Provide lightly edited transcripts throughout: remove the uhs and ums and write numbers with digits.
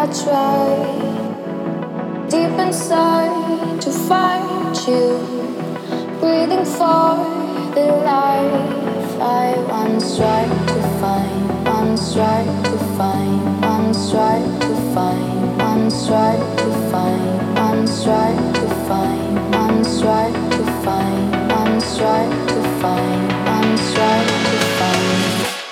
try deep inside to find you, breathing for the life I once tried to find, once tried to find, once tried to find, once tried to find, once tried to find, once tried to find, once tried to find, once tried to find.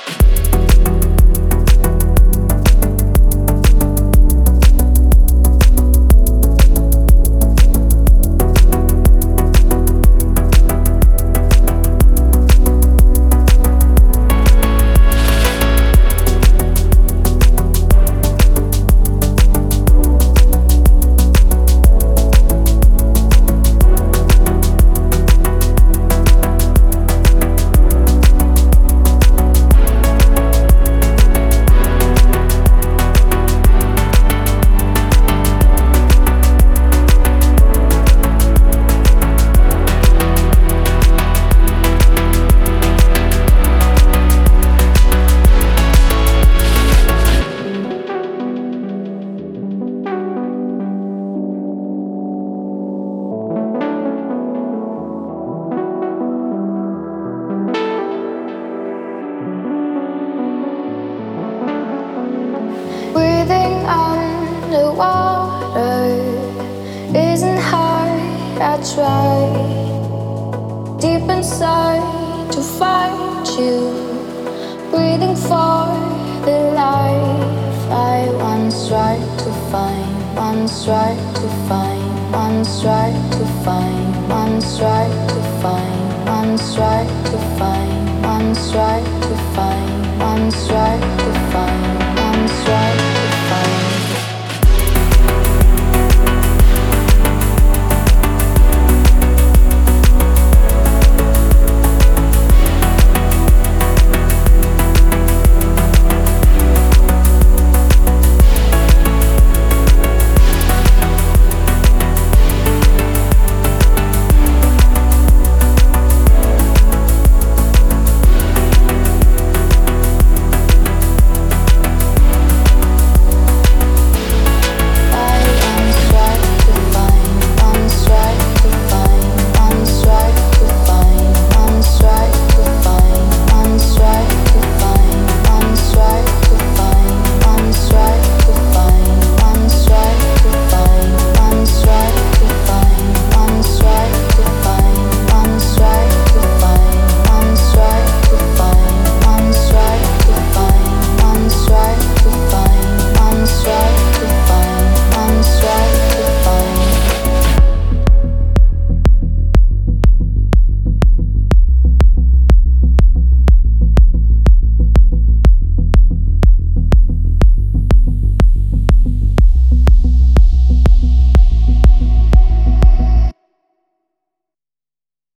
Breathing underwater isn't hard. I try deep inside to find you, breathing for the life I once tried to find, once tried to find, once tried to find, once tried to find, once tried to find, once tried to find, once tried.